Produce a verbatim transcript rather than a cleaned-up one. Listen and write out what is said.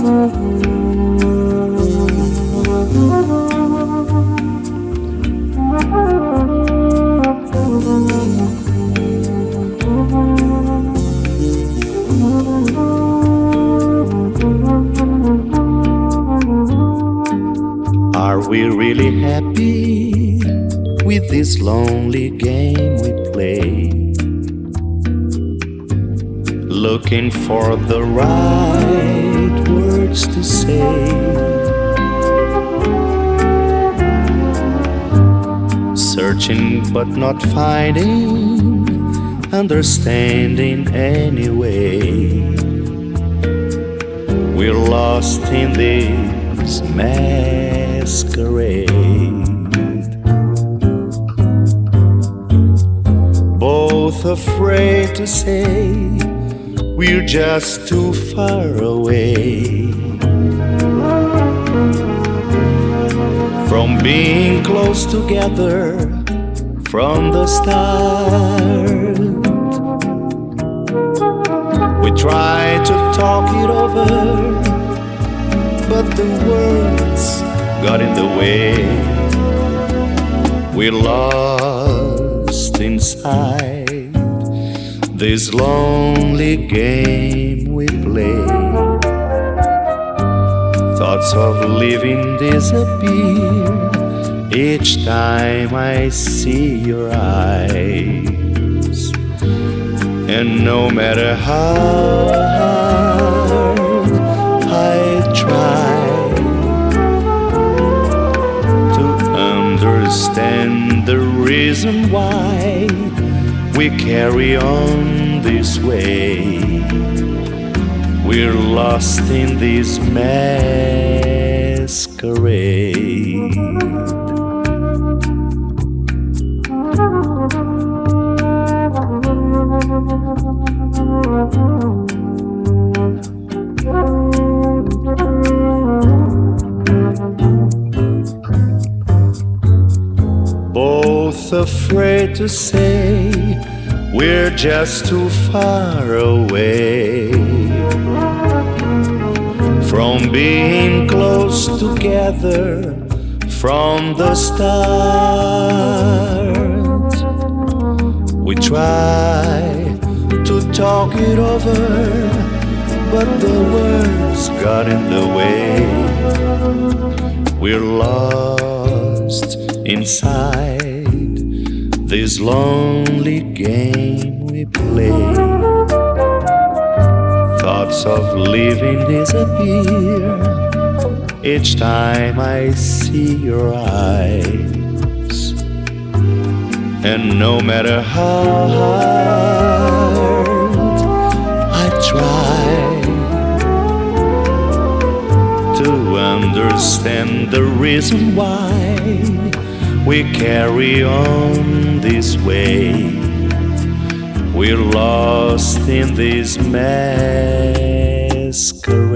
Are we really happy with this lonely game we play? Looking for the right words to say, searching but not finding, understanding anyway. We're lost in this masquerade, both afraid to say we're just too far away from being close together from the start. We try to talk it over, but the words got in the way. We're lost inside this lonely game we play. Thoughts of living disappear each time I see your eyes. And no matter how hard I try to understand the reason why we carry on this way, we're lost in this masquerade. Both afraid to say we're just too far away from being close together from the start. We try to talk it over, but the words got in the way. We're lost inside this lonely game we play. Thoughts of living disappear each time I see your eyes. And no matter how hard I try to understand the reason why we carry on this way, we're lost in this masquerade.